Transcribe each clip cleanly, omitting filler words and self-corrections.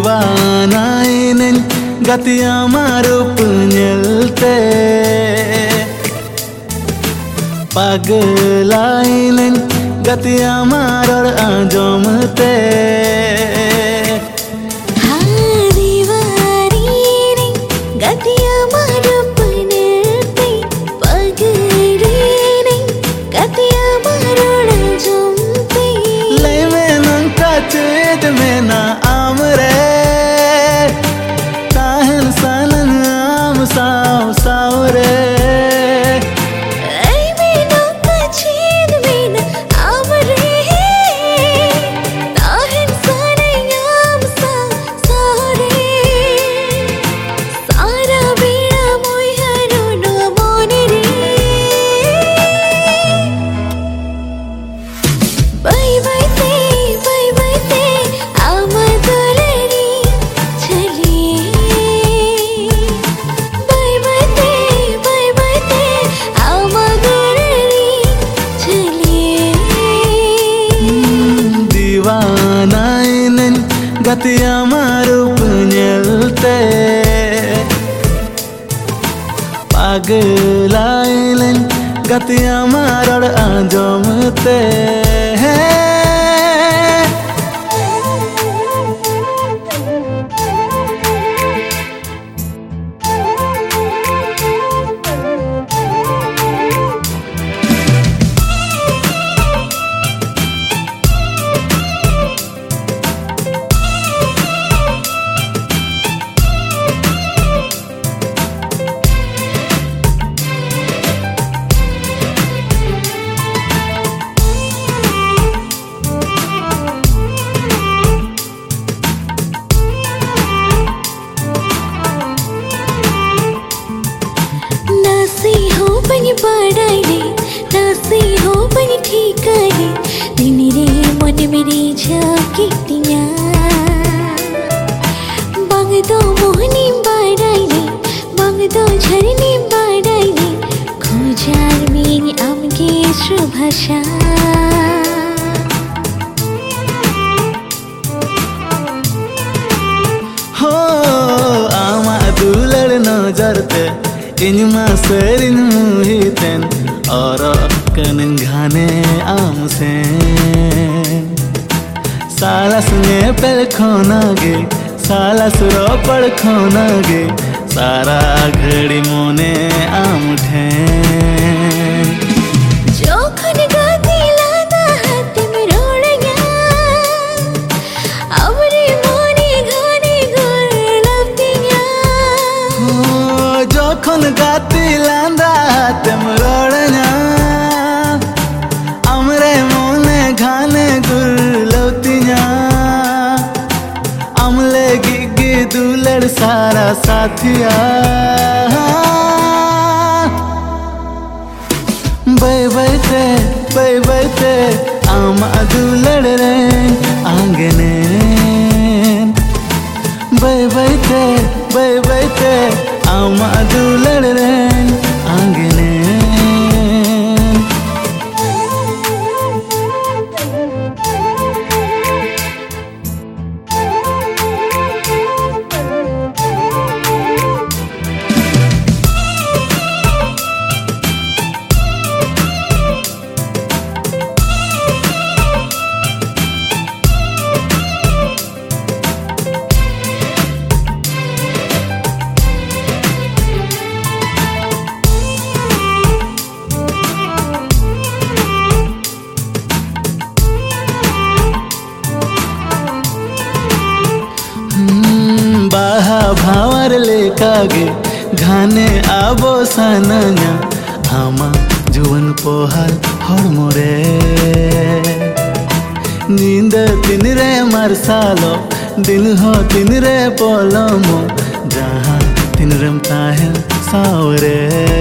दीवानाइन गतिया मारूप nyelते paglain gatiya maror anjomte ha diwarin gatiya marup nyelते paglain gatiya maror anjomte le mein ka ched mein na amre tahan sanan am saw sawre gatiya marup nyelते paglain gatiya maror anjomte नसी हो बनी ठीक है दिन रे मन मेरी झाकितिया बंग दो मोहनी बाड़ाइले बंग दो झरनी बाड़ाइले खोजार मेरी आमगे शुभाशा हो आमा दुलड़ नजरते इनमा सरिन मुहितेन और कनन घाने आमसे सालस में पेल खोनागे सालस रो पड़ खोनागे सारा घड़ी मोने आमुठे जोखन गाती लादा हाथ में रोड़िया अमरे मोने घाने गुर लपतिया हो जोखन गाती लादा हाथ में रोड़िया अमरे मोने घाने गुर लपतिया अमले गिगी दुलड़ सारा साथिया बै बैते आमा दुलड़ रे आंगने बै बैते आमा दुलड़ रे आंगने भावर लेकागे घाने आबो सानanya आमा जुवन पोहाल हरमोरे नींद दिन रे मारसालो दिन हो दिन रे पोलमो जहाँ दिन रम ताहे सावरे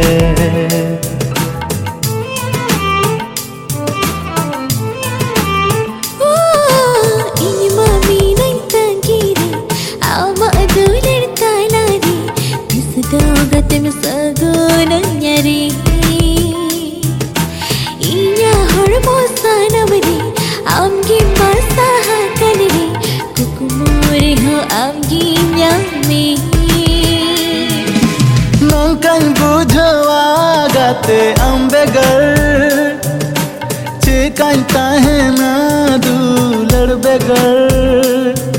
Tim sagunanya ri inya hormo sana bari amgi masaha kanri kukumuri ho ang ginyami. Nong kan bujawa gate ambegar, chikan tahe na du ladbegar.